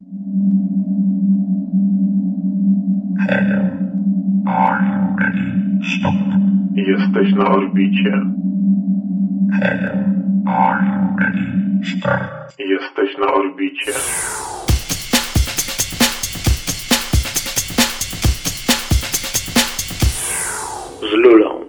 Jesteś na orbicie. Jesteś na orbicie. Z Lulą.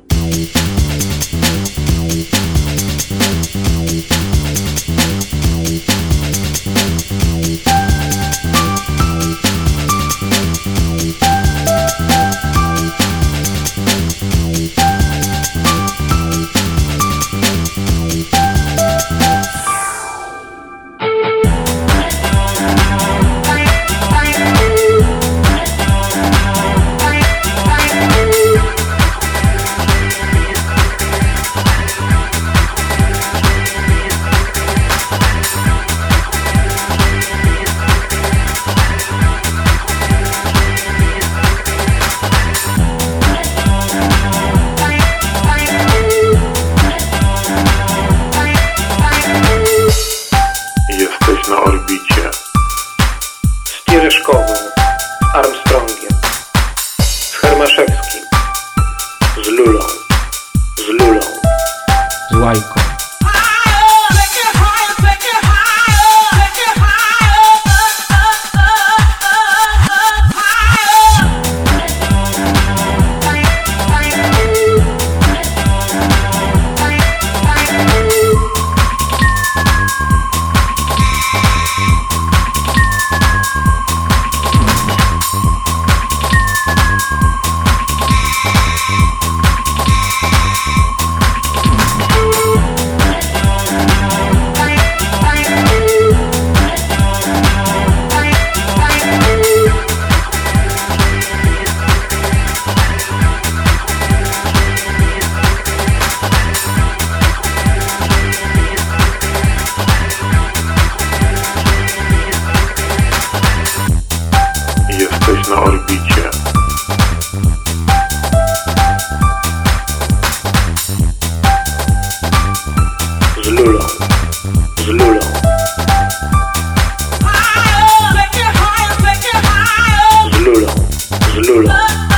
Jesteś na orbicie. Z Kieryszkową, z Armstrongiem, z Hermaszewskim, z Lulą, z Lulą, z Łajką. Jesteś na orbicie. z Lulą, z Lulą, z Lulą, z Lulą.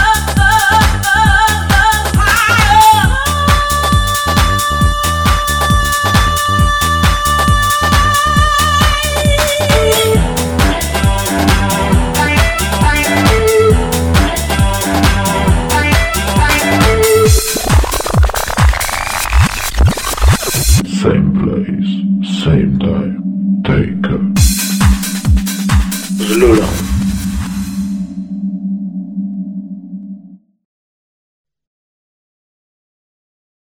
Same place, same time, take her. Z Lulą.